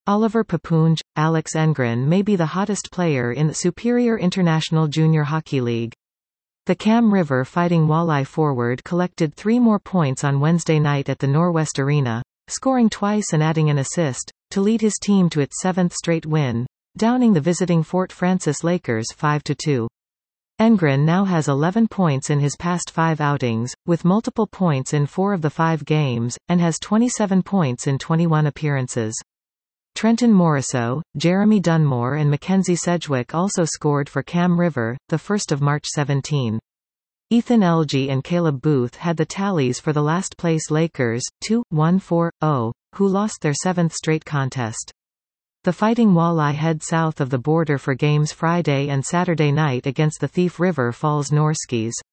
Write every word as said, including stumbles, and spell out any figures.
Oliver Papunj, Alex Engren may be the hottest player in the Superior International Junior Hockey League. The Cam River Fighting Walleye forward collected three more points on Wednesday night at the Norwest Arena, scoring twice and adding an assist, to lead his team to its seventh straight win, downing the visiting Fort Francis Lakers five to two. Engren now has eleven points in his past five outings, with multiple points in four of the five games, and has twenty-seven points in twenty-one appearances. Trenton Morisseau, Jeremy Dunmore and Mackenzie Sedgwick also scored for Cam River, the first of March seventeenth. Ethan Elgey and Caleb Booth had the tallies for the last-place Lakers, two one four oh, who lost their seventh straight contest. The Fighting Walleye head south of the border for games Friday and Saturday night against the Thief River Falls Norskies.